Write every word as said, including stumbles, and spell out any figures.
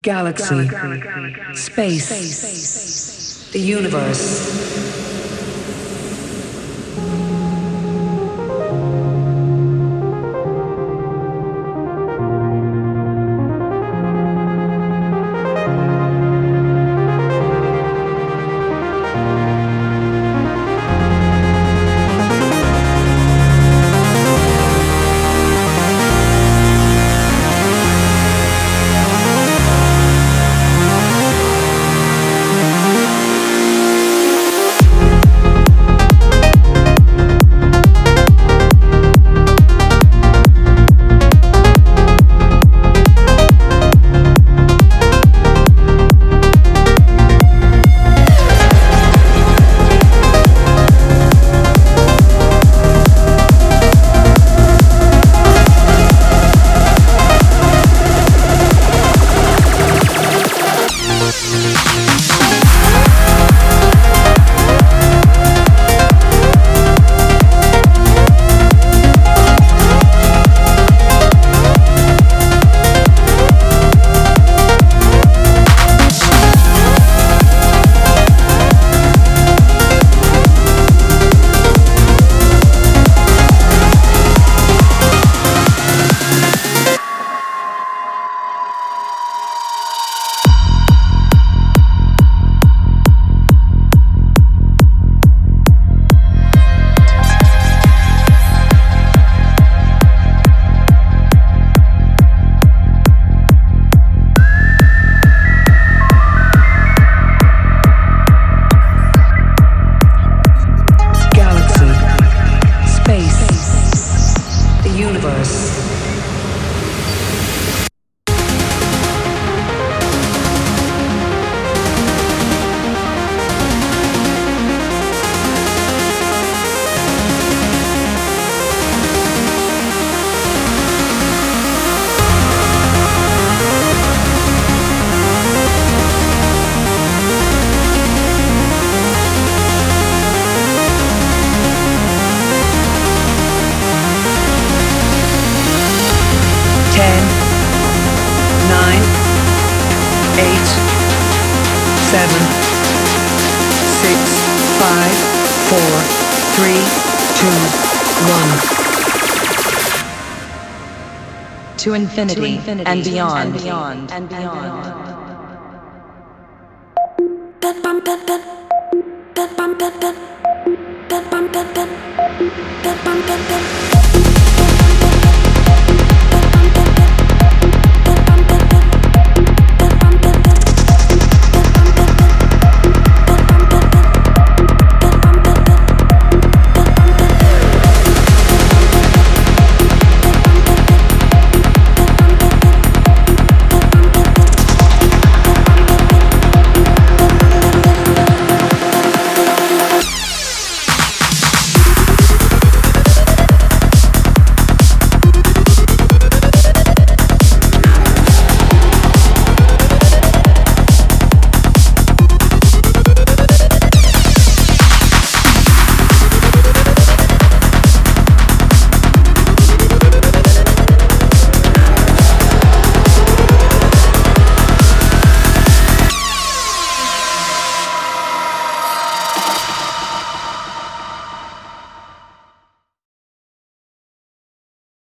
Galaxy, space, the universe. Ten, nine, eight, seven, six, five, four, three, two, one. To infinity, to infinity and beyond, and beyond, and beyond. That bump, that that, that bump, that that, that bump, that that, that bump, that that.